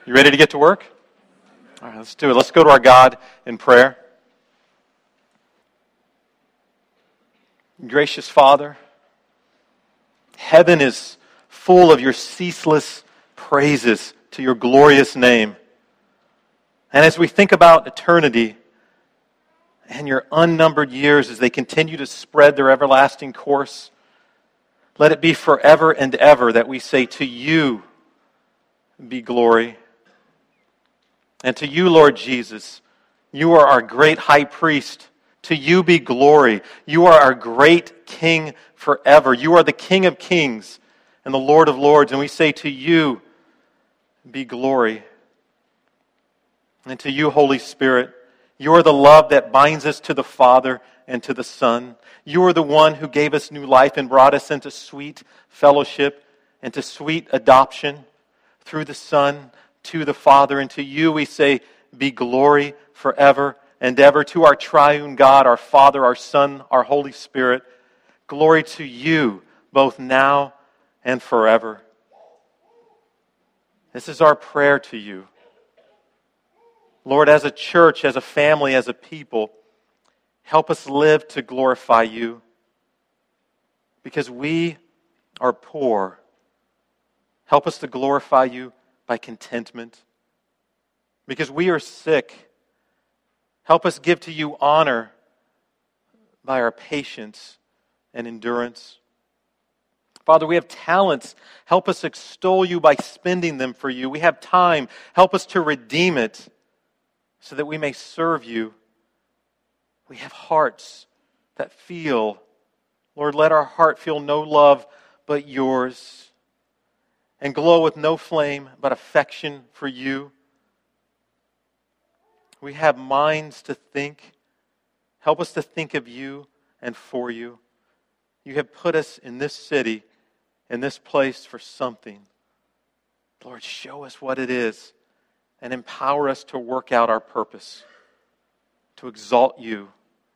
You ready to get to work? All right, let's do it. Let's go to our God in prayer. Gracious Father, heaven is full of your ceaseless praises to your glorious name. And as we think about eternity and your unnumbered years as they continue to spread their everlasting course, let it be forever and ever that we say, to you be glory. And to you, Lord Jesus, you are our great high priest. To you be glory. You are our great King forever. You are the King of kings and the Lord of lords. And we say, to you be glory. And to you, Holy Spirit, you are the love that binds us to the Father and to the Son. You are the one who gave us new life and brought us into sweet fellowship, into sweet adoption through the Son to the Father. And to you we say, be glory forever and ever. To our triune God, our Father, our Son, our Holy Spirit, glory to you both now and forever. This is our prayer to you. Lord, as a church, as a family, as a people, help us live to glorify you. Because we are poor. Help us to glorify you by contentment. Because we are sick. Help us give to you honor by our patience and endurance. Father, we have talents. Help us extol you by spending them for you. We have time. Help us to redeem it so that we may serve you. We have hearts that feel. Lord, let our heart feel no love but yours, and glow with no flame but affection for you. We have minds to think. Help us to think of you and for you. You have put us in this city, in this place for something. Lord, show us what it is and empower us to work out our purpose, to exalt you.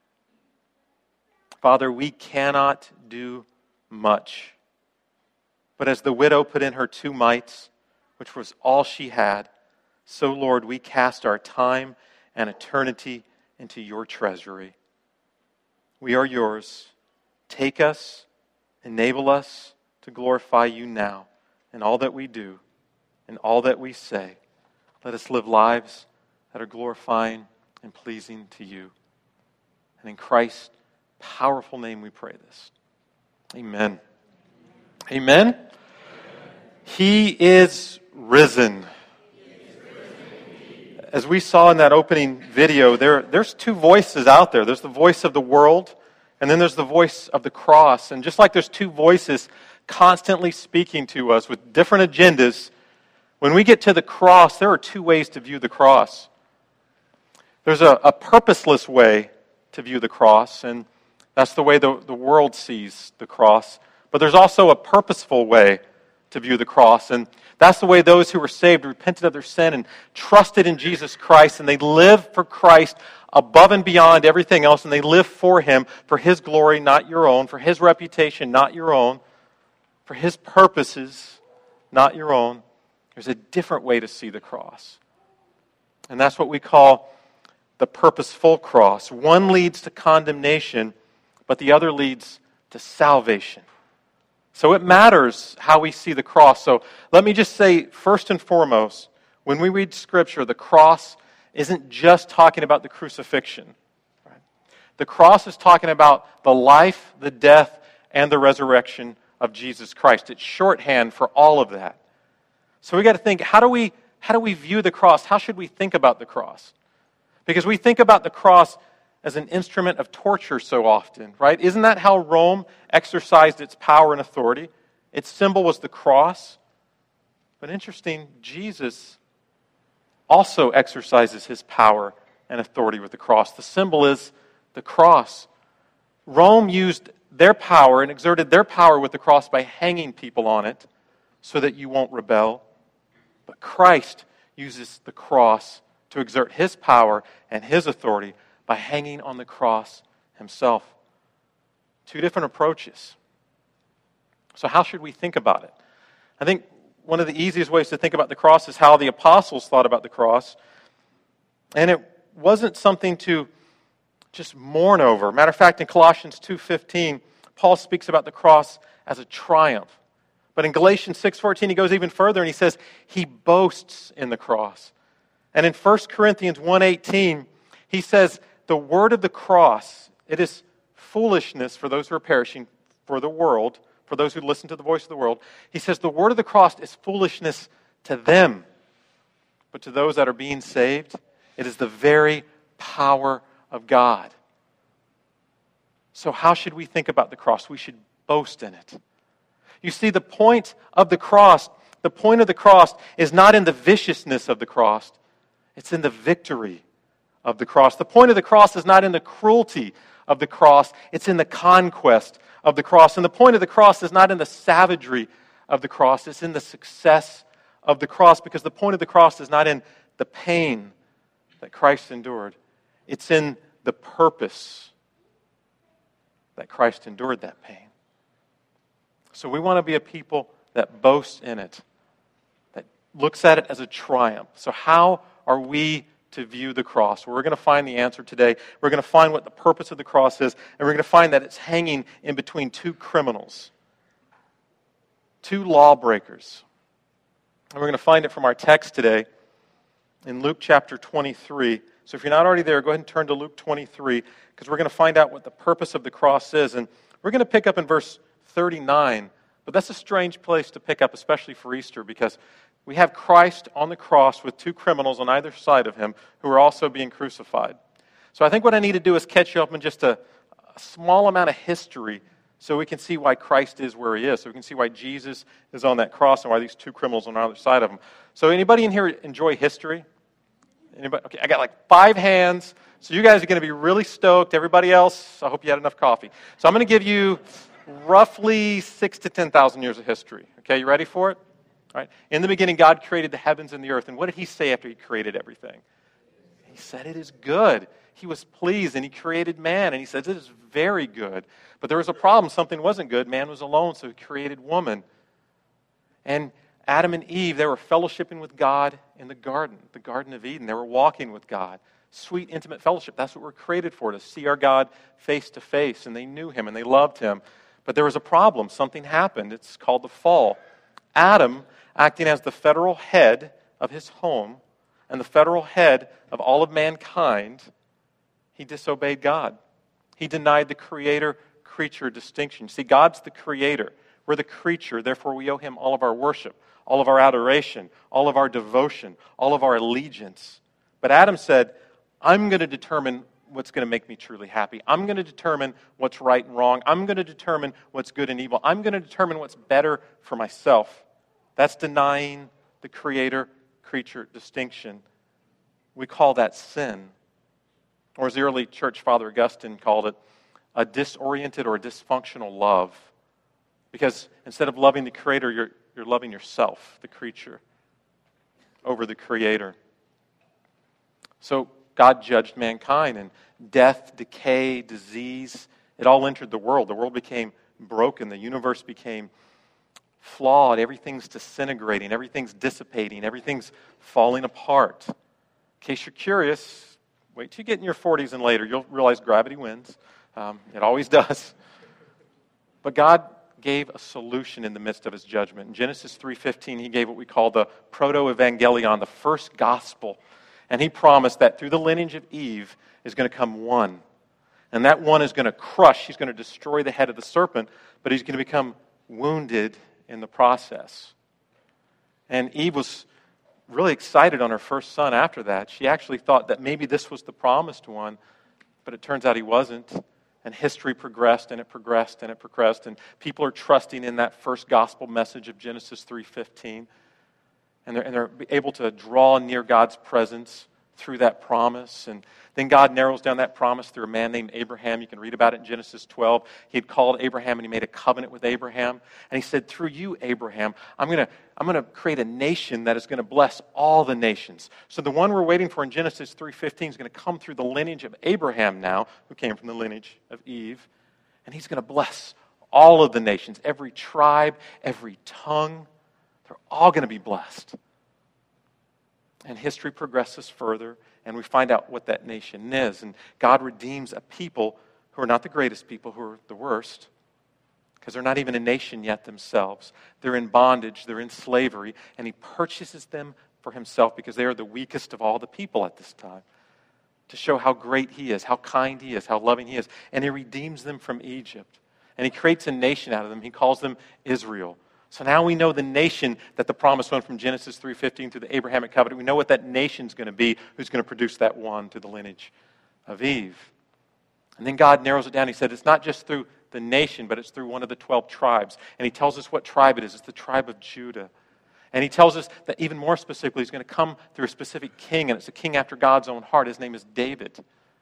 Father, we cannot do much. But as the widow put in her 2 mites, which was all she had, so, Lord, we cast our time and eternity into your treasury. We are yours. Take us, enable us to glorify you now in all that we do, in all that we say. Let us live lives that are glorifying and pleasing to you. And in Christ's powerful name we pray this. Amen. Amen. He is risen. As we saw in that opening video, there's 2 voices out there. There's the voice of the world, and then there's the voice of the cross. And just like there's 2 voices constantly speaking to us with different agendas, when we get to the cross, there are 2 ways to view the cross. There's a purposeless way to view the cross, and that's the way the world sees the cross. But there's also a purposeful way to view the cross, and that's the way those who were saved repented of their sin and trusted in Jesus Christ, and they live for Christ above and beyond everything else, and they live for Him, for His glory, not your own, for His reputation, not your own, for His purposes, not your own. There's a different way to see the cross. And that's what we call the purposeful cross. One leads to condemnation, but the other leads to salvation. So it matters how we see the cross. So let me just say, first and foremost, when we read Scripture, the cross isn't just talking about the crucifixion. Right? The cross is talking about the life, the death, and the resurrection of Jesus Christ. It's shorthand for all of that. So we got to think, how do we view the cross? How should we think about the cross? Because we think about the cross as an instrument of torture so often, right? Isn't that how Rome exercised its power and authority? Its symbol was the cross. But interesting, Jesus also exercises his power and authority with the cross. The symbol is the cross. Rome used their power and exerted their power with the cross by hanging people on it so that you won't rebel. But Christ uses the cross to exert his power and his authority by hanging on the cross himself. 2 different approaches. So how should we think about it? I think one of the easiest ways to think about the cross is how the apostles thought about the cross. And it wasn't something to just mourn over. Matter of fact, in Colossians 2:15, Paul speaks about the cross as a triumph. But in Galatians 6:14, he goes even further and he says he boasts in the cross. And in 1 Corinthians 1:18, he says the word of the cross, it is foolishness for those who are perishing, for the world, for those who listen to the voice of the world. He says the word of the cross is foolishness to them. But to those that are being saved, it is the very power of God. So how should we think about the cross? We should boast in it. You see, the point of the cross is not in the viciousness of the cross. It's in the victory of the cross. The point of the cross is not in the cruelty of the cross. It's in the conquest of the cross. And the point of the cross is not in the savagery of the cross. It's in the success of the cross, because the point of the cross is not in the pain that Christ endured. It's in the purpose that Christ endured that pain. So we want to be a people that boasts in it, that looks at it as a triumph. So how are we to view the cross? Well, we're going to find the answer today. We're going to find what the purpose of the cross is, and we're going to find that it's hanging in between two criminals, two lawbreakers. And we're going to find it from our text today in Luke chapter 23. So if you're not already there, go ahead and turn to Luke 23, because we're going to find out what the purpose of the cross is. And we're going to pick up in verse 39. But that's a strange place to pick up, especially for Easter, because we have Christ on the cross with two criminals on either side of him who are also being crucified. So I think what I need to do is catch you up in just a small amount of history so we can see why Christ is where he is, so we can see why Jesus is on that cross and why these two criminals are on either side of him. So anybody in here enjoy history? Anybody? Okay, I got like 5 hands, so you guys are going to be really stoked. Everybody else, I hope you had enough coffee. So I'm going to give you roughly 6,000 to 10,000 years of history. Okay, you ready for it? All right. In the beginning, God created the heavens and the earth. And what did he say after he created everything? He said it is good. He was pleased, and he created man, and he says it is very good. But there was a problem. Something wasn't good. Man was alone, so he created woman. And Adam and Eve, they were fellowshipping with God in the Garden of Eden. They were walking with God. Sweet, intimate fellowship. That's what we're created for, to see our God face to face. And they knew him, and they loved him. But there was a problem. Something happened. It's called the fall. Adam, acting as the federal head of his home and the federal head of all of mankind, he disobeyed God. He denied the creator-creature distinction. See, God's the creator. We're the creature, therefore we owe him all of our worship, all of our adoration, all of our devotion, all of our allegiance. But Adam said, I'm going to determine what's going to make me truly happy. I'm going to determine what's right and wrong. I'm going to determine what's good and evil. I'm going to determine what's better for myself. That's denying the creator-creature distinction. We call that sin. Or as the early church father Augustine called it, a disoriented or a dysfunctional love. Because instead of loving the creator, you're loving yourself, the creature, over the creator. So God judged mankind, and death, decay, disease, it all entered the world. The world became broken. The universe became flawed. Everything's disintegrating. Everything's dissipating. Everything's falling apart. In case you're curious, wait till you get in your 40s and later. You'll realize gravity wins. It always does. But God gave a solution in the midst of his judgment. In Genesis 3:15, he gave what we call the proto-evangelion, the first gospel. And he promised that through the lineage of Eve is going to come one. And that one is going to crush, he's going to destroy the head of the serpent, but he's going to become wounded in the process. And Eve was really excited on her first son after that. She actually thought that maybe this was the promised one, but it turns out he wasn't. And history progressed, and it progressed, and it progressed, and people are trusting in that first gospel message of Genesis 3:15. And they're able to draw near God's presence through that promise. And then God narrows down that promise through a man named Abraham. You can read about it in Genesis 12. He had called Abraham, and he made a covenant with Abraham. And he said, through you, Abraham, I'm going to create a nation that is going to bless all the nations. So the one we're waiting for in Genesis 3:15 is going to come through the lineage of Abraham now, who came from the lineage of Eve. And he's going to bless all of the nations, every tribe, every tongue. They're all going to be blessed. And history progresses further, and we find out what that nation is. And God redeems a people who are not the greatest people, who are the worst, because they're not even a nation yet themselves. They're in bondage, they're in slavery, and he purchases them for himself because they are the weakest of all the people at this time, to show how great he is, how kind he is, how loving he is. And he redeems them from Egypt. And he creates a nation out of them. He calls them Israel. So now we know the nation that the promised one from Genesis 3:15 through the Abrahamic covenant. We know what that nation's going to be, who's going to produce that one through the lineage of Eve. And then God narrows it down. He said it's not just through the nation, but it's through one of the 12 tribes. And he tells us what tribe it is. It's the tribe of Judah. And he tells us that even more specifically, he's going to come through a specific king, and it's a king after God's own heart. His name is David.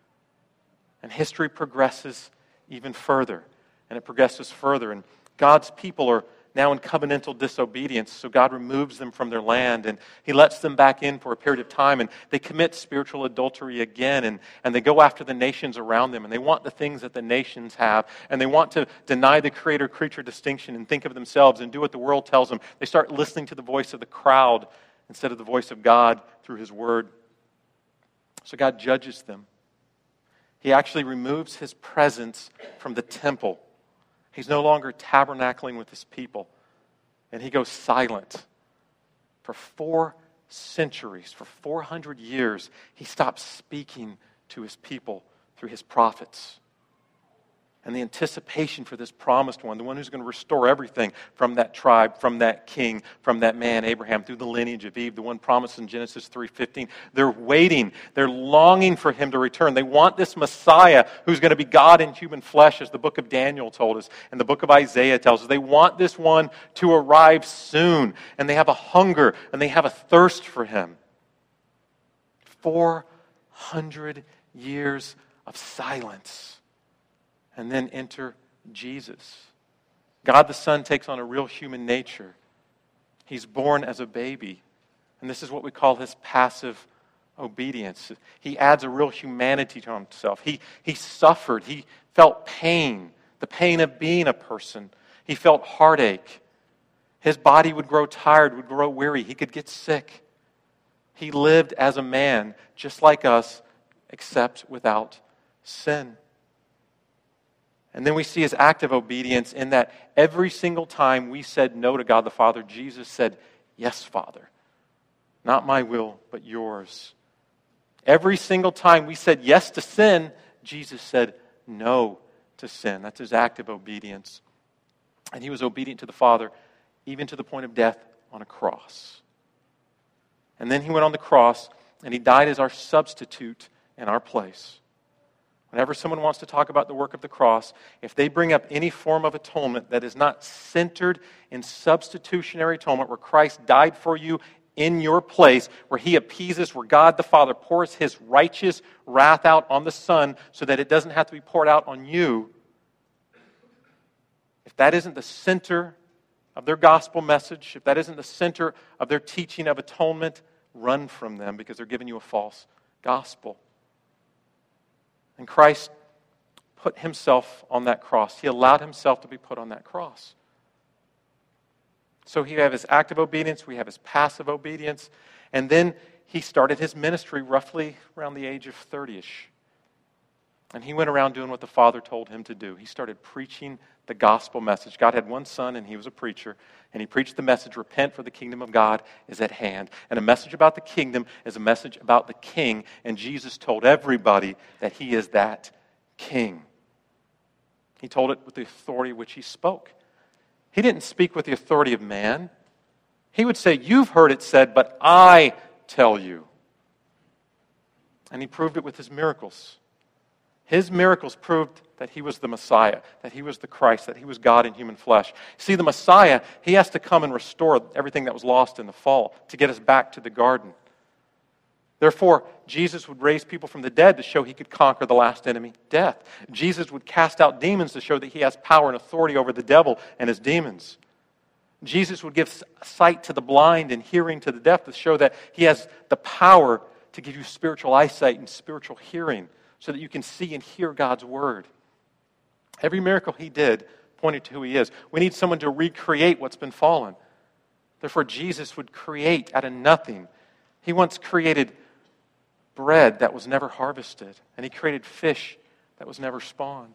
And history progresses even further. And it progresses further. And God's people are now in covenantal disobedience, so God removes them from their land, and he lets them back in for a period of time, and they commit spiritual adultery again, and they go after the nations around them, and they want the things that the nations have, and they want to deny the creator-creature distinction and think of themselves and do what the world tells them. They start listening to the voice of the crowd instead of the voice of God through his word. So God judges them. He actually removes his presence from the temple. He's no longer tabernacling with his people. And he goes silent. For 4 centuries, for 400 years, he stops speaking to his people through his prophets. And the anticipation for this promised one, the one who's going to restore everything from that tribe, from that king, from that man, Abraham, through the lineage of Eve, the one promised in Genesis 3:15. They're waiting. They're longing for him to return. They want this Messiah who's going to be God in human flesh, as the book of Daniel told us, and the book of Isaiah tells us. They want this one to arrive soon, and they have a hunger, and they have a thirst for him. 400 years of silence. And then enter Jesus. God the Son takes on a real human nature. He's born as a baby. And this is what we call his passive obedience. He adds a real humanity to himself. He suffered. He felt pain, the pain of being a person. He felt heartache. His body would grow tired, would grow weary. He could get sick. He lived as a man, just like us, except without sin. And then we see his act of obedience in that every single time we said no to God the Father, Jesus said, "Yes, Father. Not my will, but yours." Every single time we said yes to sin, Jesus said no to sin. That's his act of obedience. And he was obedient to the Father, even to the point of death on a cross. And then he went on the cross, and he died as our substitute in our place. Whenever someone wants to talk about the work of the cross, if they bring up any form of atonement that is not centered in substitutionary atonement, where Christ died for you in your place, where he appeases, where God the Father pours his righteous wrath out on the Son so that it doesn't have to be poured out on you, if that isn't the center of their gospel message, if that isn't the center of their teaching of atonement, run from them, because they're giving you a false gospel. And Christ put himself on that cross. He allowed himself to be put on that cross. So we have his active obedience, we have his passive obedience, and then he started his ministry roughly around the age of 30-ish. And he went around doing what the Father told him to do. He started preaching the gospel message. God had one son, and he was a preacher. And he preached the message, repent, for the kingdom of God is at hand. And a message about the kingdom is a message about the king. And Jesus told everybody that he is that king. He told it with the authority which he spoke. He didn't speak with the authority of man. He would say, "You've heard it said, but I tell you." And he proved it with his miracles. His miracles proved that he was the Messiah, that he was the Christ, that he was God in human flesh. See, the Messiah, he has to come and restore everything that was lost in the fall to get us back to the garden. Therefore, Jesus would raise people from the dead to show he could conquer the last enemy, death. Jesus would cast out demons to show that he has power and authority over the devil and his demons. Jesus would give sight to the blind and hearing to the deaf to show that he has the power to give you spiritual eyesight and spiritual hearing, so that you can see and hear God's word. Every miracle he did pointed to who he is. We need someone to recreate what's been fallen. Therefore, Jesus would create out of nothing. He once created bread that was never harvested, and he created fish that was never spawned.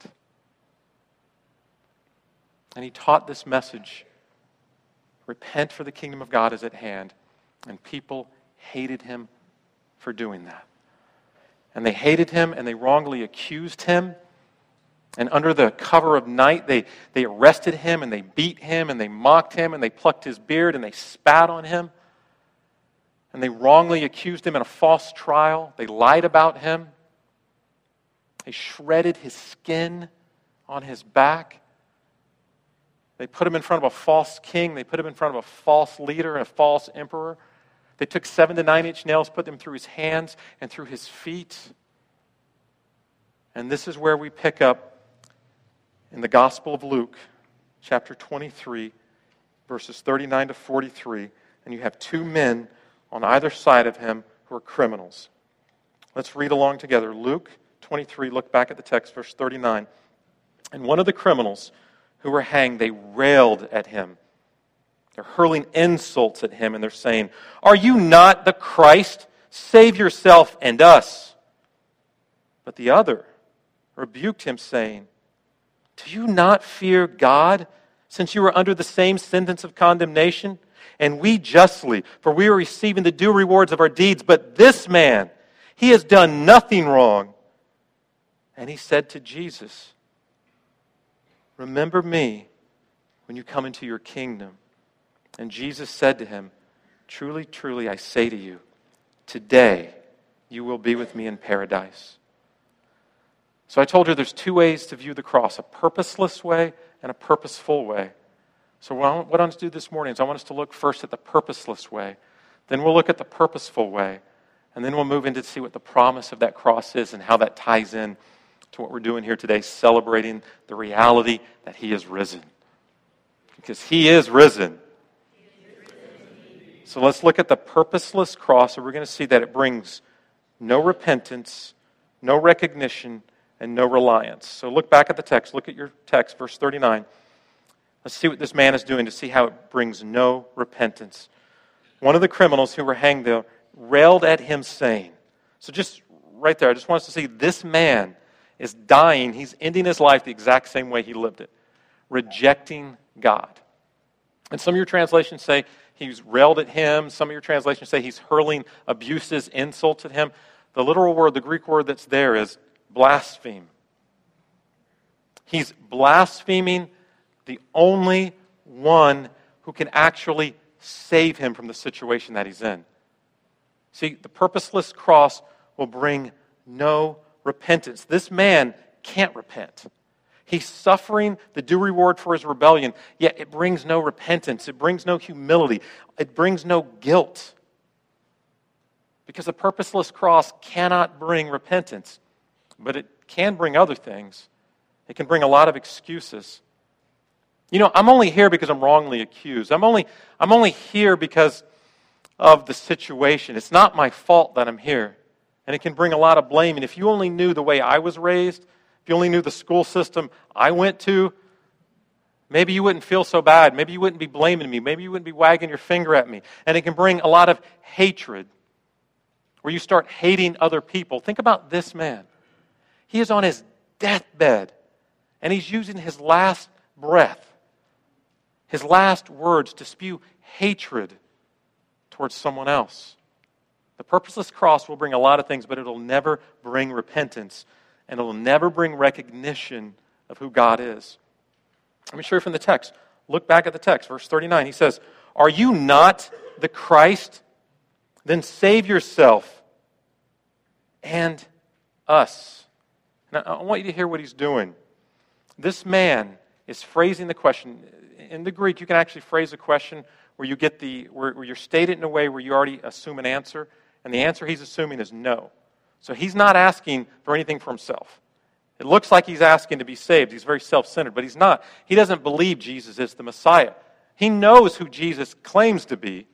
And he taught this message: repent, for the kingdom of God is at hand. And people hated him for doing that. And they hated him, and they wrongly accused him. And under the cover of night, they arrested him, and they beat him, and they mocked him, and they plucked his beard, and they spat on him. And they wrongly accused him in a false trial. They lied about him. They shredded his skin on his back. They put him in front of a false king. They put him in front of a false leader and a false emperor. They took 7 to 9-inch nails, put them through his hands and through his feet. And this is where we pick up in the Gospel of Luke, chapter 23, verses 39 to 43. And you have 2 men on either side of him who are criminals. Let's read along together. Luke 23, look back at the text, verse 39. And one of the criminals who were hanged, they railed at him. They're hurling insults at him, and they're saying, "Are you not the Christ? Save yourself and us." But the other rebuked him, saying, "Do you not fear God, since you are under the same sentence of condemnation? And we justly, for we are receiving the due rewards of our deeds. But this man, he has done nothing wrong." And he said to Jesus, "Remember me when you come into your kingdom." And Jesus said to him, "Truly, truly, I say to you, today you will be with me in paradise." So I told you there's 2 ways to view the cross: a purposeless way and a purposeful way. So what I want us to do this morning is I want us to look first at the purposeless way. Then we'll look at the purposeful way. And then we'll move into to see what the promise of that cross is and how that ties in to what we're doing here today, celebrating the reality that He is risen. Because He is risen. So let's look at the purposeless cross, and we're going to see that it brings no repentance, no recognition, and no reliance. So look back at the text. Look at your text, verse 39. Let's see what this man is doing to see how it brings no repentance. One of the criminals who were hanged there railed at him, saying, so just right there, I just want us to see this man is dying. He's ending his life the exact same way he lived it, rejecting God. And some of your translations say he's railed at him. Some of your translations say he's hurling abuses, insults at him. The literal word, the Greek word that's there is blaspheme. He's blaspheming the only one who can actually save him from the situation that he's in. See, the purposeless cross will bring no repentance. This man can't repent. He's suffering the due reward for his rebellion, yet it brings no repentance. It brings no humility. It brings no guilt. Because the purposeless cross cannot bring repentance, but it can bring other things. It can bring a lot of excuses. You know, I'm only here because I'm wrongly accused. I'm only here because of the situation. It's not my fault that I'm here. And it can bring a lot of blame. And if you only knew the way I was raised, if you only knew the school system I went to, maybe you wouldn't feel so bad. Maybe you wouldn't be blaming me. Maybe you wouldn't be wagging your finger at me. And it can bring a lot of hatred, where you start hating other people. Think about this man. He is on his deathbed, and he's using his last breath, his last words to spew hatred towards someone else. The purposeless cross will bring a lot of things, but it'll never bring repentance, and it'll never bring recognition of who God is. Let me show you from the text. Look back at the text, verse 39. He says, "Are you not the Christ? Then save yourself and us." Now, I want you to hear what he's doing. This man is phrasing the question. In the Greek, you can actually phrase a question where you get where you state it in a way where you already assume an answer, and the answer he's assuming is no. So he's not asking for anything for himself. It looks like he's asking to be saved. He's very self-centered, but he's not. He doesn't believe Jesus is the Messiah. He knows who Jesus claims to be.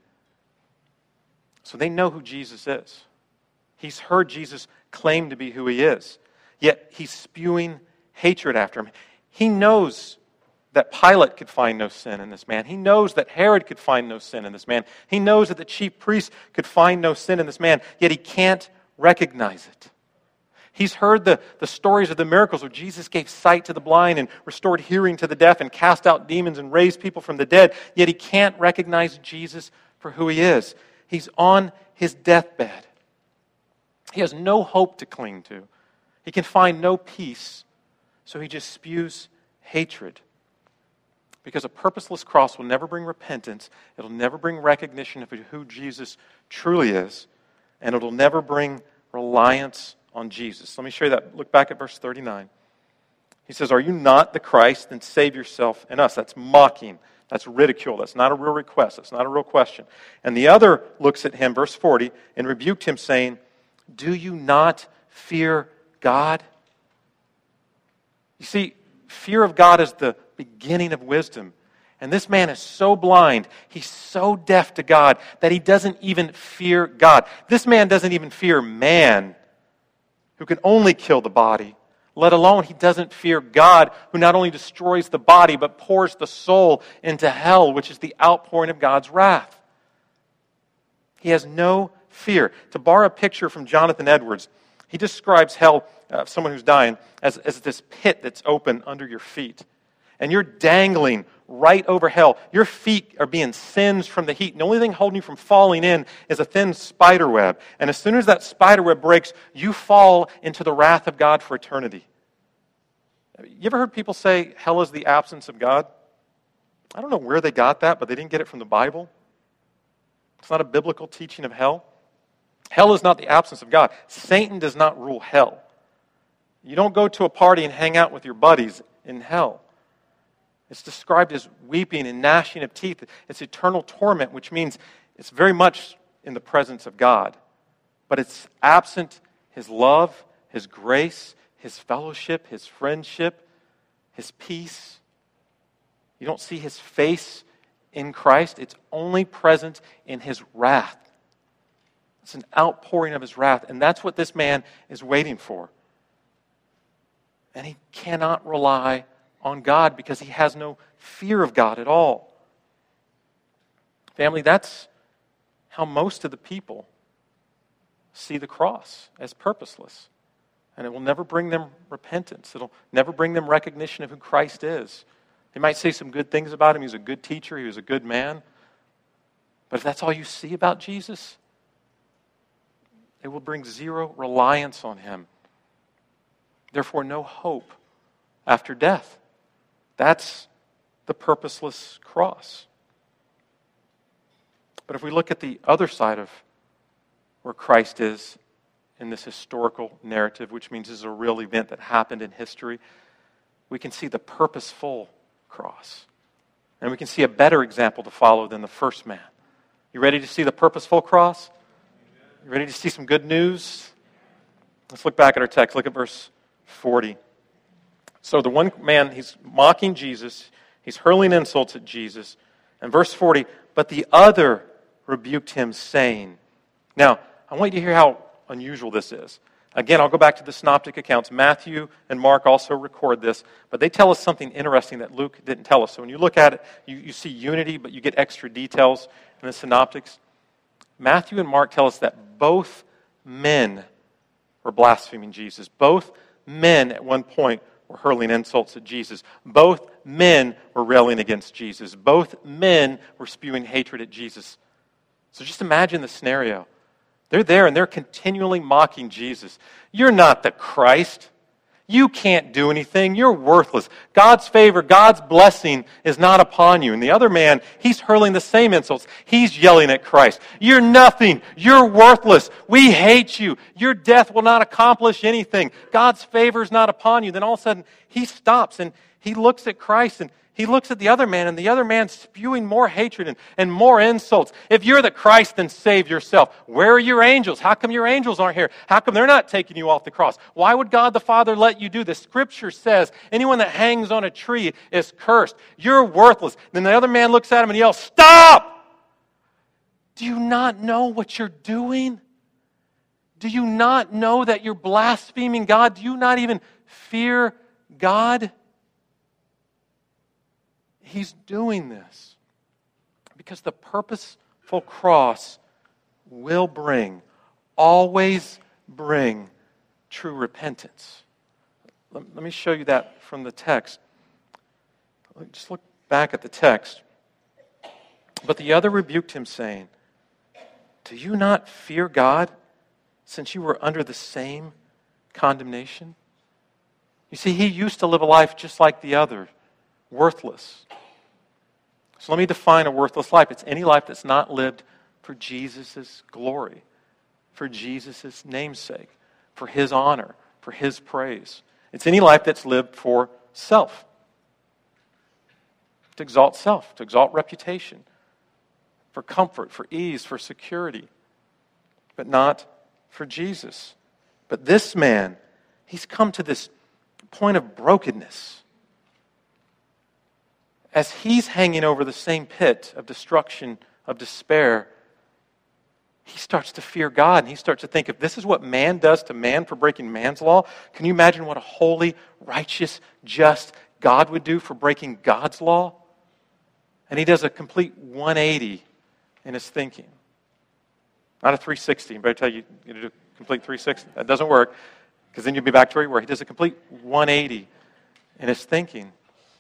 So they know who Jesus is. He's heard Jesus claim to be who he is. Yet he's spewing hatred after him. He knows that Pilate could find no sin in this man. He knows that Herod could find no sin in this man. He knows that the chief priests could find no sin in this man, yet he can't recognize it. He's heard the stories of the miracles where Jesus gave sight to the blind and restored hearing to the deaf and cast out demons and raised people from the dead, yet he can't recognize Jesus for who he is. He's on his deathbed. He has no hope to cling to. He can find no peace, so he just spews hatred. Because a purposeless cross will never bring repentance, it'll never bring recognition of who Jesus truly is, and it'll never bring reliance on Jesus. Let me show you that. Look back at verse 39. He says, "Are you not the Christ? Then save yourself and us." That's mocking. That's ridicule. That's not a real request. That's not a real question. And the other looks at him, verse 40, and rebuked him, saying, "Do you not fear God?" You see, fear of God is the beginning of wisdom. And this man is so blind, he's so deaf to God, that he doesn't even fear God. This man doesn't even fear man, who can only kill the body, let alone he doesn't fear God, who not only destroys the body, but pours the soul into hell, which is the outpouring of God's wrath. He has no fear. To borrow a picture from Jonathan Edwards, he describes hell, someone who's dying, as this pit that's open under your feet. And you're dangling right over hell. Your feet are being singed from the heat. And the only thing holding you from falling in is a thin spider web. And as soon as that spider web breaks, you fall into the wrath of God for eternity. You ever heard people say hell is the absence of God? I don't know where they got that, but they didn't get it from the Bible. It's not a biblical teaching of hell. Hell is not the absence of God. Satan does not rule hell. You don't go to a party and hang out with your buddies in hell. It's described as weeping and gnashing of teeth. It's eternal torment, which means it's very much in the presence of God. But it's absent His love, His grace, His fellowship, His friendship, His peace. You don't see His face in Christ. It's only present in His wrath. It's an outpouring of His wrath. And that's what this man is waiting for. And he cannot rely on God because he has no fear of God at all. Family, that's how most of the people see the cross, as purposeless. And it will never bring them repentance. It'll never bring them recognition of who Christ is. They might say some good things about him. He was a good teacher. He was a good man. But if that's all you see about Jesus, it will bring zero reliance on him. Therefore, no hope after death. That's the purposeless cross. But if we look at the other side of where Christ is in this historical narrative, which means this is a real event that happened in history, we can see the purposeful cross. And we can see a better example to follow than the first man. You ready to see the purposeful cross? You ready to see some good news? Let's look back at our text. Look at verse 40. So the one man, he's mocking Jesus. He's hurling insults at Jesus. And verse 40, but the other rebuked him, saying. Now, I want you to hear how unusual this is. Again, I'll go back to the synoptic accounts. Matthew and Mark also record this, but they tell us something interesting that Luke didn't tell us. So when you look at it, you see unity, but you get extra details in the synoptics. Matthew and Mark tell us that both men were blaspheming Jesus. Both men at one point were hurling insults at Jesus. Both men were railing against Jesus. Both men were spewing hatred at Jesus. So just imagine the scenario. They're there and they're continually mocking Jesus. You're not the Christ. You can't do anything. You're worthless. God's favor, God's blessing is not upon you. And the other man, he's hurling the same insults. He's yelling at Christ. You're nothing. You're worthless. We hate you. Your death will not accomplish anything. God's favor is not upon you. Then all of a sudden, he stops and he looks at Christ and he looks at the other man, and the other man spewing more hatred and more insults. If you're the Christ, then save yourself. Where are your angels? How come your angels aren't here? How come they're not taking you off the cross? Why would God the Father let you do this? Scripture says anyone that hangs on a tree is cursed. You're worthless. Then the other man looks at him and yells, stop! Do you not know what you're doing? Do you not know that you're blaspheming God? Do you not even fear God? He's doing this because the purposeful cross will always bring true repentance. Let me show you that from the text. Just look back at the text. But the other rebuked him, saying, do you not fear God, since you were under the same condemnation? You see, he used to live a life just like the other, worthless. So let me define a worthless life. It's any life that's not lived for Jesus' glory, for Jesus' namesake, for His honor, for His praise. It's any life that's lived for self, to exalt reputation, for comfort, for ease, for security, but not for Jesus. But this man, he's come to this point of brokenness. As he's hanging over the same pit of destruction, of despair, he starts to fear God, and he starts to think, if this is what man does to man for breaking man's law, can you imagine what a holy, righteous, just God would do for breaking God's law? And he does a complete 180 in his thinking. Not a 360. Anybody tell you to do a complete 360? That doesn't work, because then you'll be back to where you were. He does a complete 180 in his thinking.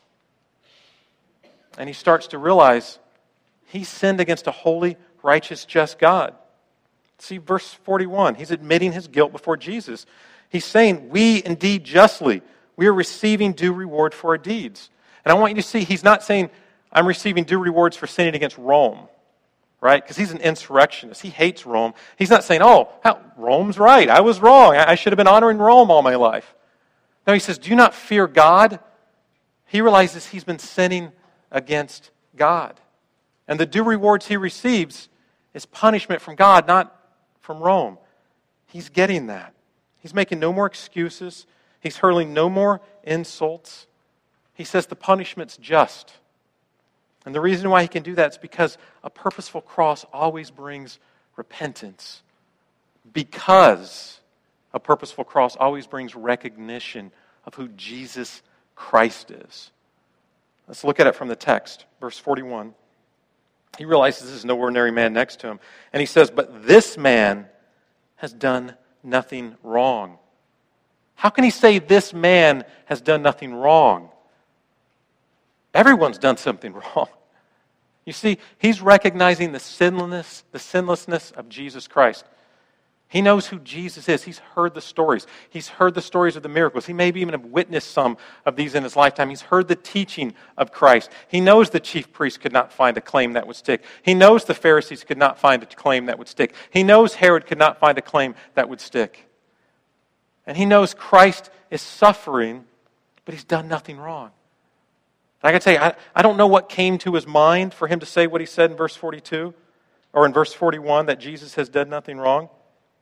And he starts to realize he sinned against a holy, righteous, just God. See verse 41. He's admitting his guilt before Jesus. He's saying, we indeed justly, we are receiving due reward for our deeds. And I want you to see, he's not saying, I'm receiving due rewards for sinning against Rome. Right? Because he's an insurrectionist. He hates Rome. He's not saying, Rome's right. I was wrong. I should have been honoring Rome all my life. No, he says, do you not fear God? He realizes he's been sinning against God. And the due rewards he receives is punishment from God, not from Rome. He's getting that. He's making no more excuses. He's hurling no more insults. He says the punishment's just. And the reason why he can do that is because a purposeful cross always brings repentance. Because a purposeful cross always brings recognition of who Jesus Christ is. Let's look at it from the text. Verse 41. He realizes this is no ordinary man next to him. And he says, but this man has done nothing wrong. How can he say this man has done nothing wrong? Everyone's done something wrong. You see, he's recognizing the sinlessness of Jesus Christ. He knows who Jesus is. He's heard the stories. He's heard the stories of the miracles. He maybe even have witnessed some of these in his lifetime. He's heard the teaching of Christ. He knows the chief priests could not find a claim that would stick. He knows the Pharisees could not find a claim that would stick. He knows Herod could not find a claim that would stick. And he knows Christ is suffering, but he's done nothing wrong. I can tell you, I don't know what came to his mind for him to say what he said in verse 42 or in verse 41, that Jesus has done nothing wrong.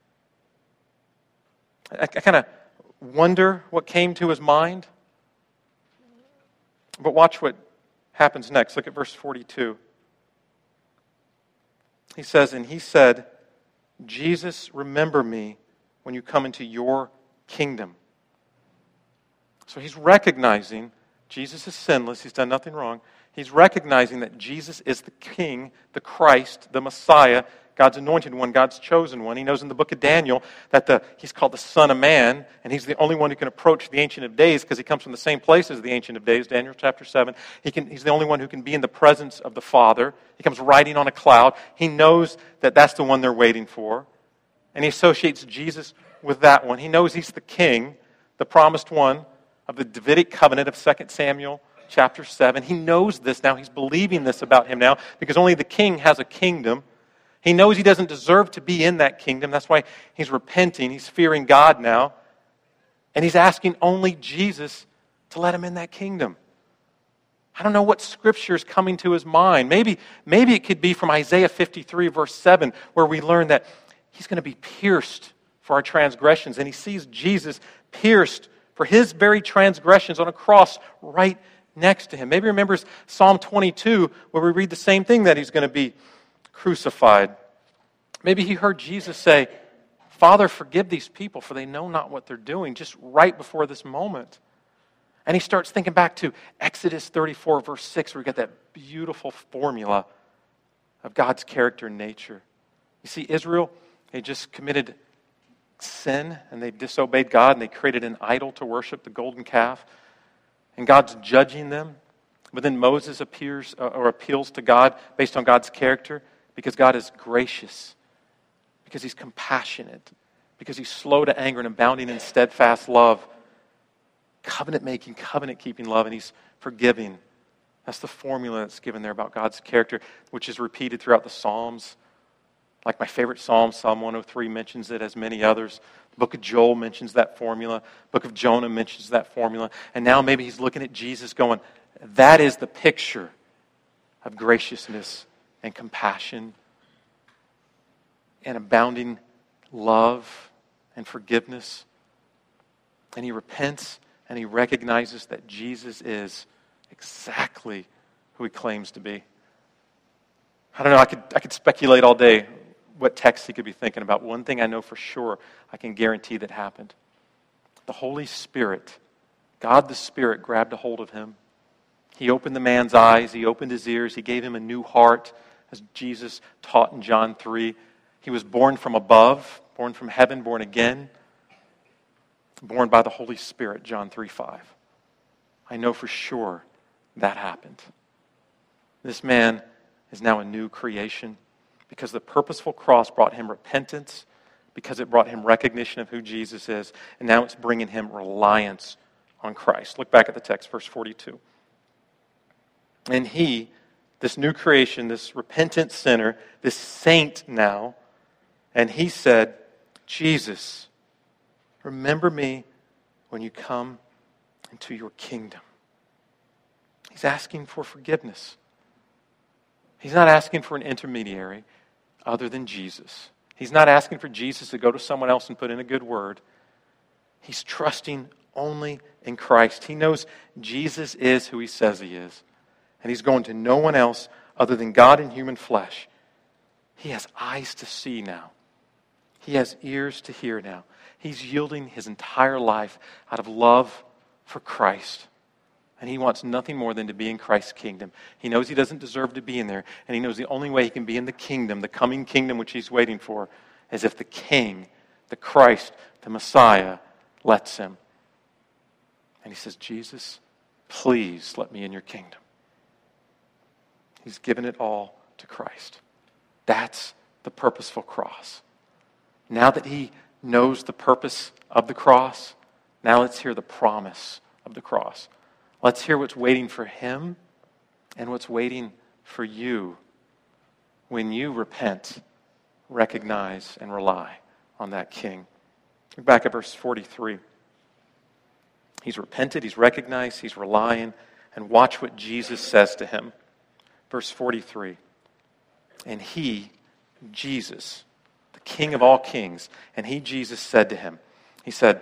I kind of wonder what came to his mind. But watch what happens next. Look at verse 42. He says, and he said, Jesus, remember me when you come into your kingdom. So he's recognizing Jesus is sinless. He's done nothing wrong. He's recognizing that Jesus is the King, the Christ, the Messiah, God's anointed one, God's chosen one. He knows in the book of Daniel that he's called the Son of Man, and he's the only one who can approach the Ancient of Days because he comes from the same place as the Ancient of Days, Daniel chapter 7. He's the only one who can be in the presence of the Father. He comes riding on a cloud. He knows that that's the one they're waiting for, and he associates Jesus with that one. He knows he's the King, the promised one of the Davidic covenant of 2 Samuel chapter 7. He knows this now. He's believing this about him now because only the king has a kingdom. He knows he doesn't deserve to be in that kingdom. That's why he's repenting. He's fearing God now. And he's asking only Jesus to let him in that kingdom. I don't know what scripture is coming to his mind. Maybe it could be from Isaiah 53 verse 7 where we learn that he's going to be pierced for our transgressions. And he sees Jesus pierced for his very transgressions on a cross right next to him. Maybe he remembers Psalm 22 where we read the same thing, that he's going to be crucified. Maybe he heard Jesus say, Father, forgive these people, for they know not what they're doing, just right before this moment. And he starts thinking back to Exodus 34, verse 6, where we get that beautiful formula of God's character and nature. You see, Israel, they just committed sin, and they disobeyed God, and they created an idol to worship, the golden calf. And God's judging them. But then Moses appeals to God based on God's character, because God is gracious, because he's compassionate, because he's slow to anger and abounding in steadfast love, covenant-making, covenant-keeping love, and he's forgiving. That's the formula that's given there about God's character, which is repeated throughout the Psalms. Like my favorite Psalm, Psalm 103 mentions it, as many others. The book of Joel mentions that formula. The book of Jonah mentions that formula. And now maybe he's looking at Jesus going, that is the picture of graciousness and compassion and abounding love and forgiveness. And he repents and he recognizes that Jesus is exactly who he claims to be. I don't know, I could speculate all day what text he could be thinking about. One thing I know for sure, I can guarantee that happened. The Holy Spirit, God the Spirit, grabbed a hold of him. He opened the man's eyes, he opened his ears, he gave him a new heart, as Jesus taught in John 3. He was born from above, born from heaven, born again, born by the Holy Spirit, John 3:5. I know for sure that happened. This man is now a new creation because the purposeful cross brought him repentance, because it brought him recognition of who Jesus is, and now it's bringing him reliance on Christ. Look back at the text, verse 42. And he, this new creation, this repentant sinner, this saint now, and he said, Jesus, remember me when you come into your kingdom. He's asking for forgiveness. He's not asking for an intermediary other than Jesus. He's not asking for Jesus to go to someone else and put in a good word. He's trusting only in Christ. He knows Jesus is who he says he is. And he's going to no one else other than God in human flesh. He has eyes to see now. He has ears to hear now. He's yielding his entire life out of love for Christ. And he wants nothing more than to be in Christ's kingdom. He knows he doesn't deserve to be in there. And he knows the only way he can be in the kingdom, the coming kingdom which he's waiting for, is if the King, the Christ, the Messiah, lets him. And he says, Jesus, please let me in your kingdom. He's given it all to Christ. That's the purposeful cross. Now that he knows the purpose of the cross, now let's hear the promise of the cross. Let's hear what's waiting for him and what's waiting for you when you repent, recognize, and rely on that King. Look back at verse 43. He's repented, he's recognized, he's relying, and watch what Jesus says to him. Verse 43. And he, Jesus, the King of all kings, and he, Jesus, said to him, he said,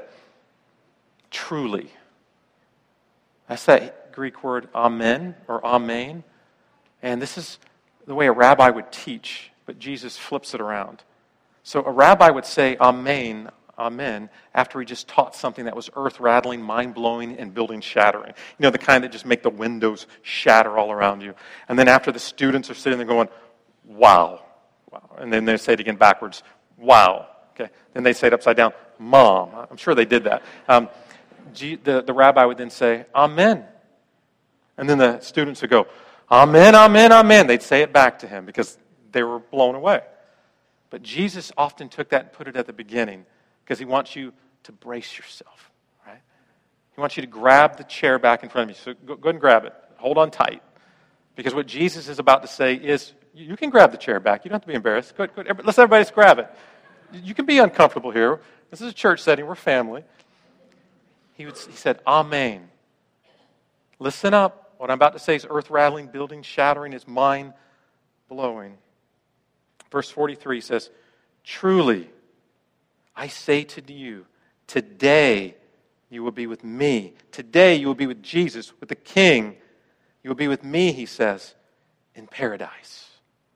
truly. That's that Greek word amen or amen. And this is the way a rabbi would teach, but Jesus flips it around. So a rabbi would say amen, amen, after he just taught something that was earth-rattling, mind-blowing, and building-shattering. You know, the kind that just make the windows shatter all around you. And then after the students are sitting there going, wow. Wow. And then they say it again backwards, wow. Okay. Then they say it upside down, Mom. I'm sure they did that. The rabbi would then say, amen. And then the students would go, amen, amen, amen. They'd say it back to him because they were blown away. But Jesus often took that and put it at the beginning because he wants you to brace yourself, right? He wants you to grab the chair back in front of you. So go ahead and grab it. Hold on tight. Because what Jesus is about to say is, you can grab the chair back. You don't have to be embarrassed. Go ahead. Let's everybody just grab it. You can be uncomfortable here. This is a church setting. We're family. He said, amen. Listen up. What I'm about to say is earth-rattling, building-shattering, is mind-blowing. Verse 43 says, truly, I say to you, today you will be with me. Today you will be with Jesus, with the King. You will be with me, he says, in paradise.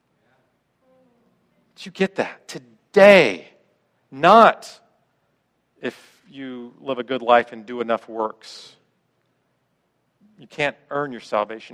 Did you get that? Today. Not if you live a good life and do enough works. You can't earn your salvation.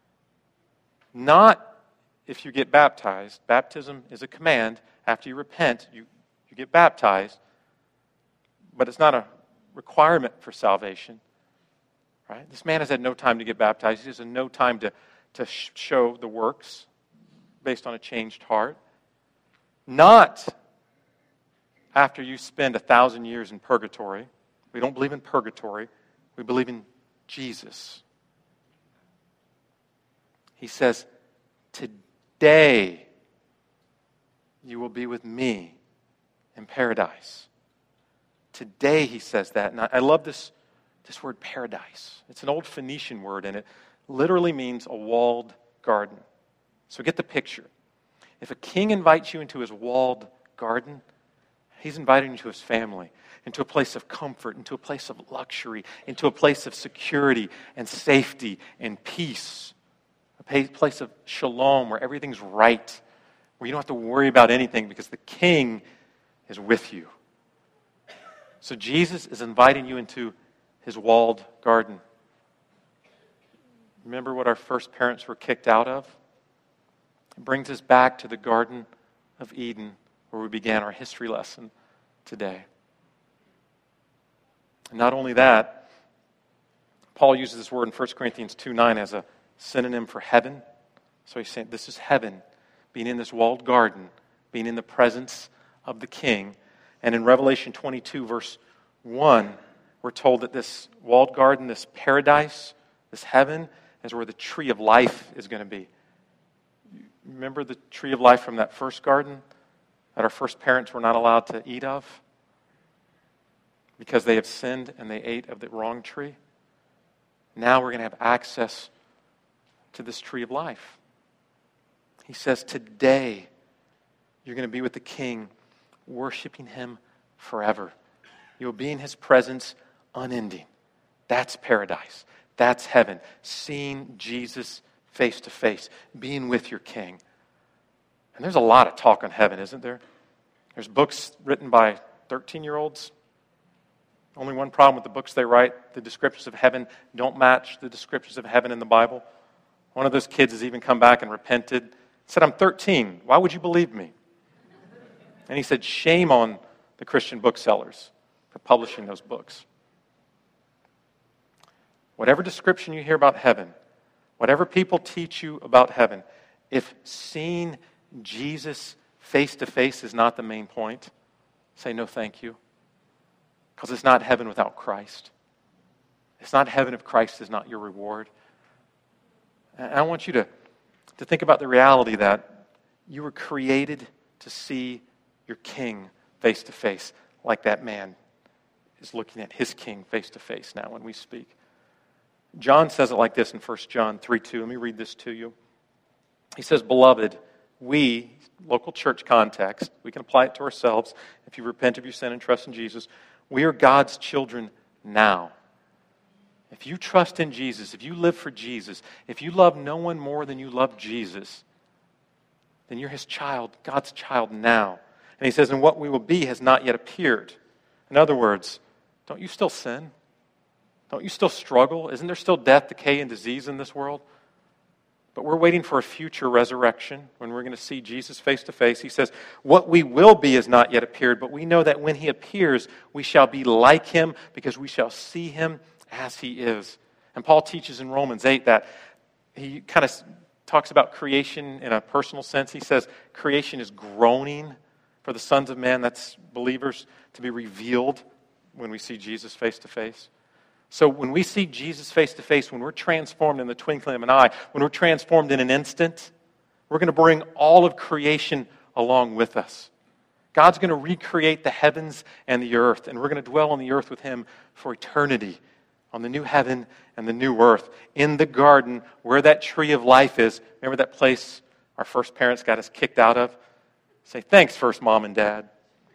Not if you get baptized. Baptism is a command. After you repent, you get baptized. But it's not a requirement for salvation. Right? This man has had no time to get baptized. He has had no time to show the works based on a changed heart. Not after you spend 1,000 years in purgatory. We don't believe in purgatory. We believe in Jesus. He says, today you will be with me in paradise. Today he says that. And I love this word paradise. It's an old Phoenician word, and it literally means a walled garden. So get the picture. If a king invites you into his walled garden, he's inviting you to his family, into a place of comfort, into a place of luxury, into a place of security and safety and peace. A place of shalom where everything's right, where you don't have to worry about anything because the king is with you. So Jesus is inviting you into his walled garden. Remember what our first parents were kicked out of? It brings us back to the Garden of Eden where we began our history lesson today. And not only that, Paul uses this word in 1 Corinthians 2:9 as a synonym for heaven. So he's saying this is heaven, being in this walled garden, being in the presence of the king. And in Revelation 22, verse 1, we're told that this walled garden, this paradise, this heaven, is where the tree of life is going to be. Remember the tree of life from that first garden that our first parents were not allowed to eat of because they have sinned and they ate of the wrong tree? Now we're going to have access to this tree of life. He says, today you're going to be with the King, worshiping him forever. You'll be in his presence unending. That's paradise. That's heaven. Seeing Jesus face to face. Being with your King. And there's a lot of talk on heaven, isn't there? There's books written by 13-year-olds. Only one problem with the books they write, the descriptions of heaven don't match the descriptions of heaven in the Bible. One of those kids has even come back and repented. Said, I'm 13. Why would you believe me? And he said, shame on the Christian booksellers for publishing those books. Whatever description you hear about heaven, whatever people teach you about heaven, if seeing Jesus face to face is not the main point, say no thank you. Because it's not heaven without Christ. It's not heaven if Christ is not your reward. And I want you to think about the reality that you were created to see your King face to face, like that man is looking at his King face to face now when we speak. John says it like this in 1 John 3:2. Let me read this to you. He says, beloved, we, local church context, we can apply it to ourselves if you repent of your sin and trust in Jesus. We are God's children now. If you trust in Jesus, if you live for Jesus, if you love no one more than you love Jesus, then you're his child, God's child now. And he says, and what we will be has not yet appeared. In other words, don't you still sin? Don't you still struggle? Isn't there still death, decay, and disease in this world? But we're waiting for a future resurrection when we're going to see Jesus face to face. He says, what we will be has not yet appeared, but we know that when he appears, we shall be like him because we shall see him as he is. And Paul teaches in Romans 8 that he kind of talks about creation in a personal sense. He says creation is groaning for the sons of men, that's believers, to be revealed when we see Jesus face to face. So when we see Jesus face to face, when we're transformed in the twinkling of an eye, when we're transformed in an instant, we're going to bring all of creation along with us. God's going to recreate the heavens and the earth, and we're going to dwell on the earth with him for eternity, on the new heaven and the new earth, in the garden where that tree of life is. Remember that place our first parents got us kicked out of? Say, thanks, first mom and dad.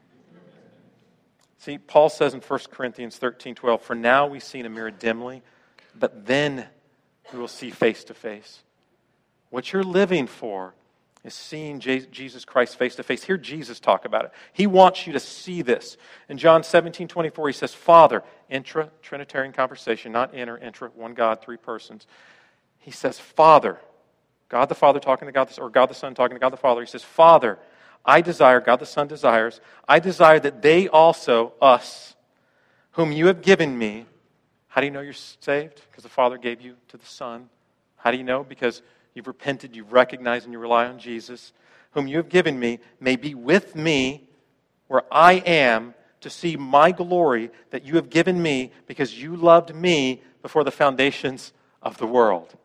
See, Paul says in 1 Corinthians 13:12, for now we see in a mirror dimly, but then we will see face to face. What you're living for is seeing Jesus Christ face to face. Hear Jesus talk about it. He wants you to see this. In John 17:24, he says, Father, Trinitarian conversation, not intra, one God, three persons. He says, Father, God the Father talking to God the Son, or God the Son talking to God the Father. He says, Father, I desire, God the Son desires, I desire that they also, us, whom you have given me. How do you know you're saved? Because the Father gave you to the Son. How do you know? Because you've repented, you've recognized, and you rely on Jesus. Whom you have given me may be with me where I am, to see my glory that you have given me because you loved me before the foundations of the world.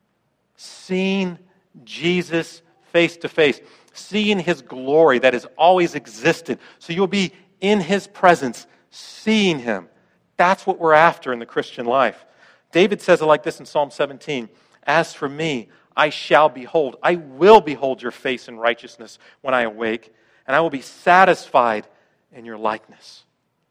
Seeing Jesus face to face. Seeing His glory that has always existed. So you'll be in His presence, seeing Him. That's what we're after in the Christian life. David says it like this in Psalm 17. As for me, I shall behold. I will behold your face in righteousness when I awake, and I will be satisfied in your likeness.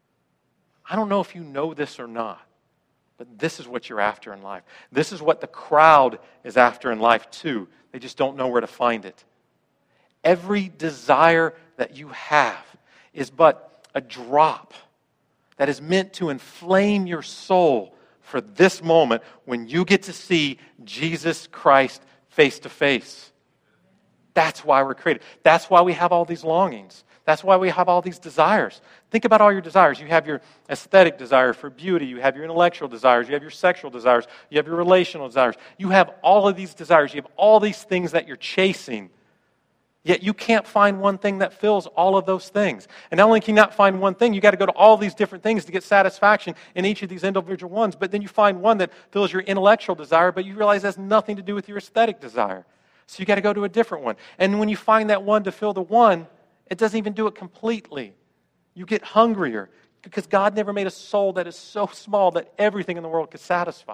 I don't know if you know this or not, but this is what you're after in life. This is what the crowd is after in life too. They just don't know where to find it. Every desire that you have is but a drop that is meant to inflame your soul for this moment when you get to see Jesus Christ face to face. That's why we're created. That's why we have all these longings. That's why we have all these desires. Think about all your desires. You have your aesthetic desire for beauty. You have your intellectual desires. You have your sexual desires. You have your relational desires. You have all of these desires. You have all these things that you're chasing. Yet you can't find one thing that fills all of those things. And not only can you not find one thing, you got to go to all these different things to get satisfaction in each of these individual ones. But then you find one that fills your intellectual desire, but you realize it has nothing to do with your aesthetic desire. So you got to go to a different one. And when you find that one to fill the one, it doesn't even do it completely. You get hungrier because God never made a soul that is so small that everything in the world could satisfy.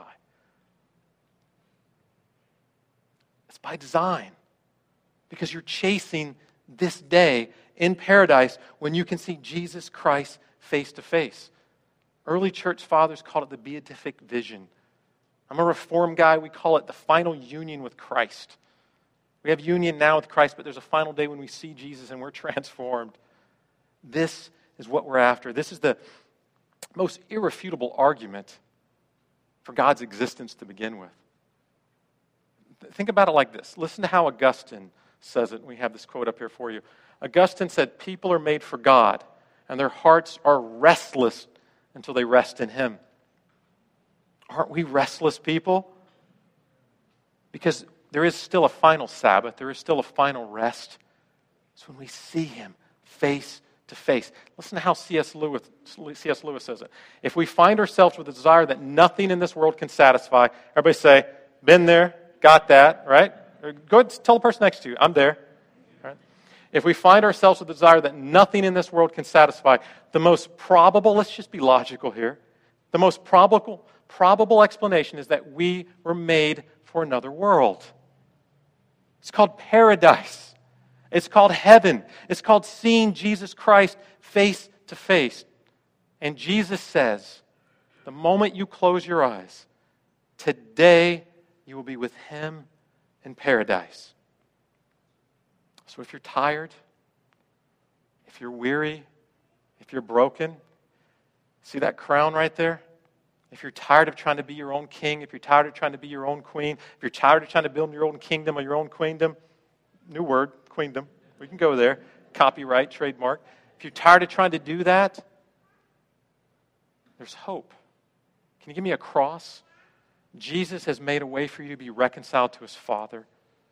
It's by design. Because you're chasing this day in paradise when you can see Jesus Christ face to face. Early church fathers called it the beatific vision. I'm a Reformed guy. We call it the final union with Christ. We have union now with Christ, but there's a final day when we see Jesus and we're transformed. This is what we're after. This is the most irrefutable argument for God's existence to begin with. Think about it like this. Listen to how Augustine says it. We have this quote up here for you. Augustine said, people are made for God, and their hearts are restless until they rest in Him. Aren't we restless people? Because there is still a final Sabbath. There is still a final rest. It's when we see Him face to face. Listen to how C.S. Lewis says it. If we find ourselves with a desire that nothing in this world can satisfy, everybody say, been there, got that, right? Go ahead and tell the person next to you, I'm there. Right? If we find ourselves with a desire that nothing in this world can satisfy, the most probable, let's just be logical here, the most probable explanation is that we were made for another world. It's called paradise. It's called heaven. It's called seeing Jesus Christ face to face. And Jesus says, the moment you close your eyes, today you will be with Him in paradise. So if you're tired, if you're weary, if you're broken, see that crown right there? If you're tired of trying to be your own king, if you're tired of trying to be your own queen, if you're tired of trying to build your own kingdom or your own queendom, new word, queendom, we can go there, copyright, trademark. If you're tired of trying to do that, there's hope. Can you give me a cross? Jesus has made a way for you to be reconciled to His Father.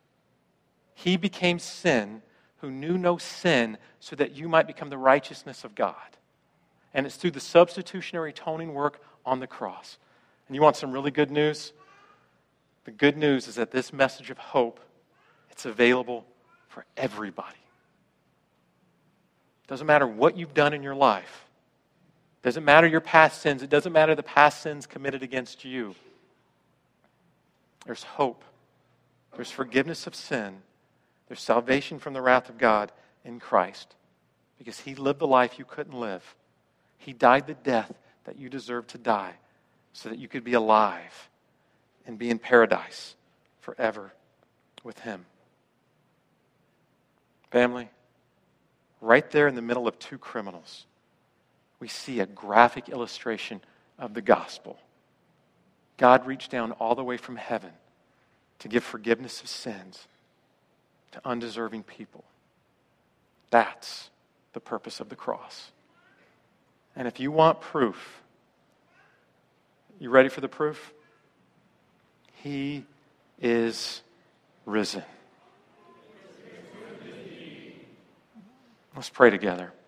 He became sin who knew no sin so that you might become the righteousness of God. And it's through the substitutionary atoning work on the cross. And you want some really good news? The good news is that this message of hope, it's available for everybody. It doesn't matter what you've done in your life. It doesn't matter your past sins. It doesn't matter the past sins committed against you. There's hope. There's forgiveness of sin. There's salvation from the wrath of God in Christ. Because He lived the life you couldn't live. He died the death that you deserved to die so that you could be alive and be in paradise forever with Him. Family, right there in the middle of two criminals, we see a graphic illustration of the gospel. God reached down all the way from heaven to give forgiveness of sins to undeserving people. That's the purpose of the cross. And if you want proof, you ready for the proof? He is risen. Let's pray together.